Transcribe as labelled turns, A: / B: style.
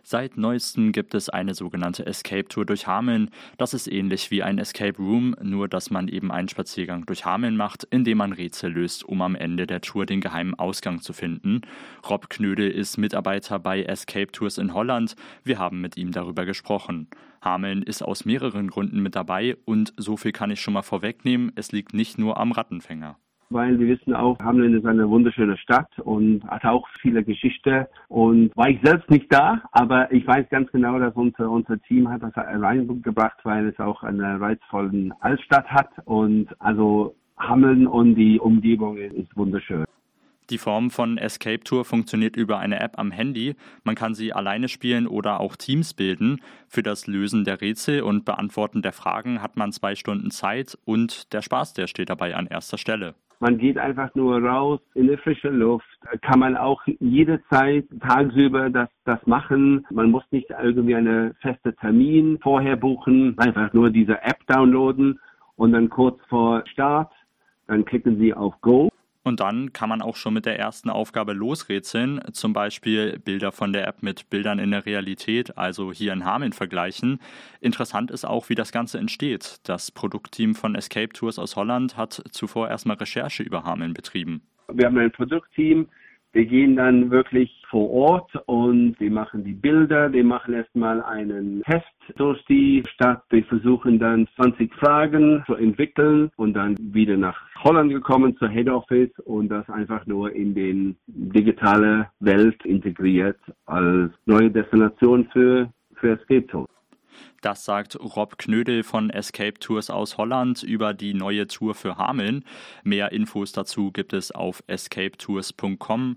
A: Seit neuestem gibt es eine sogenannte Escape Tour durch Hameln. Das ist ähnlich wie ein Escape Room, nur dass man eben einen Spaziergang durch Hameln macht, indem man Rätsel löst, um am Ende der Tour den geheimen Ausgang zu finden. Rob Knödel ist Mitarbeiter bei Escape Tours in Holland. Wir haben mit ihm darüber gesprochen. Hameln ist aus mehreren Gründen mit dabei und so viel kann ich schon mal vorwegnehmen, es liegt nicht nur am Rattenfänger.
B: Weil wir wissen auch, Hameln ist eine wunderschöne Stadt und hat auch viele Geschichte. Und war ich selbst nicht da, aber ich weiß ganz genau, dass unser Team hat das reingebracht, weil es auch eine reizvolle Altstadt hat. Und also Hameln und die Umgebung ist wunderschön.
A: Die Form von Escape Tour funktioniert über eine App am Handy. Man kann sie alleine spielen oder auch Teams bilden. Für das Lösen der Rätsel und Beantworten der Fragen hat man 2 Stunden Zeit und der Spaß, der steht dabei an erster Stelle.
B: Man geht einfach nur raus in die frische Luft, kann man auch jederzeit tagsüber das machen. Man muss nicht irgendwie einen festen Termin vorher buchen, einfach nur diese App downloaden und dann kurz vor Start, dann klicken Sie auf Go.
A: Und dann kann man auch schon mit der ersten Aufgabe losrätseln, zum Beispiel Bilder von der App mit Bildern in der Realität, also hier in Hameln vergleichen. Interessant ist auch, wie das Ganze entsteht. Das Produktteam von Escape Tours aus Holland hat zuvor erstmal Recherche über Hameln betrieben.
B: Wir haben ein Produktteam. Wir gehen dann wirklich vor Ort und wir machen die Bilder, wir machen erstmal einen Test durch die Stadt. Wir versuchen dann 20 Fragen zu entwickeln und dann wieder nach Holland gekommen zur Head Office und das einfach nur in den digitale Welt integriert als neue Destination für Escape Tours.
A: Das sagt Rob Knödel von Escape Tours aus Holland über die neue Tour für Hameln. Mehr Infos dazu gibt es auf escapetours.com.